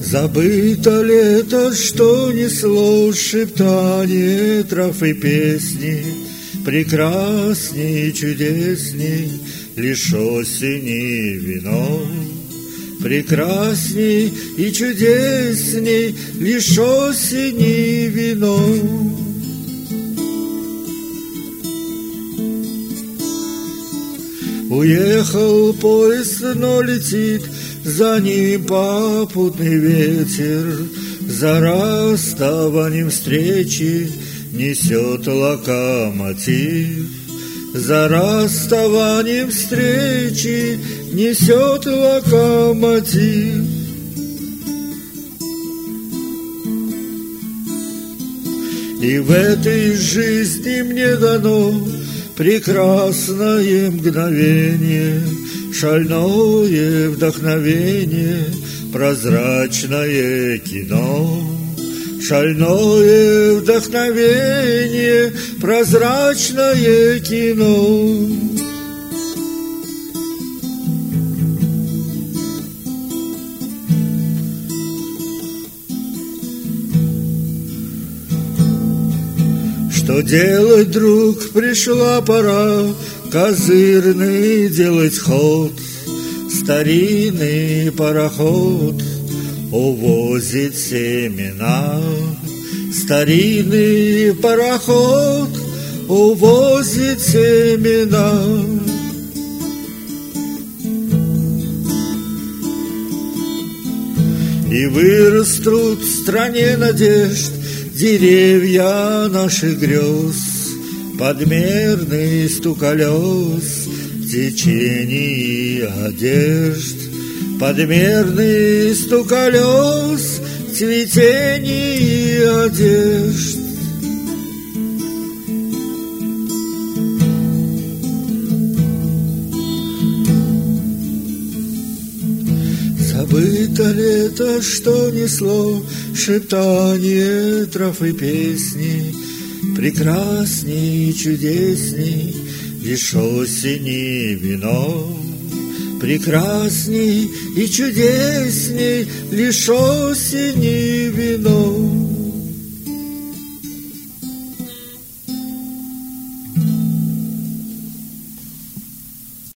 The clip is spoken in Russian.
Забыто лето, что несло шептание трав и песни, прекрасней и чудесней лишь осени вино. Прекрасней и чудесней лишь осени вино. Уехал поезд, но летит за ним попутный ветер, за расставанием встречи несет локомотив. За расставанием встречи несет локомотив. И в этой жизни мне дано прекрасное мгновение, шальное вдохновение, прозрачное кино. Шальное вдохновение, прозрачное кино. Что делать, друг, пришла пора козырный делать ход. Старинный пароход увозит семена. Старинный пароход увозит семена. И вырастут в стране надежд деревья наших грез, подмерный стук колес в течении одежд. Подмерный стук колес в цветении одежд. Забыто лето, что несло шептание трав и песни, прекрасней и чудесней лишь осени вино. Прекрасней и чудесней лишь осени вино.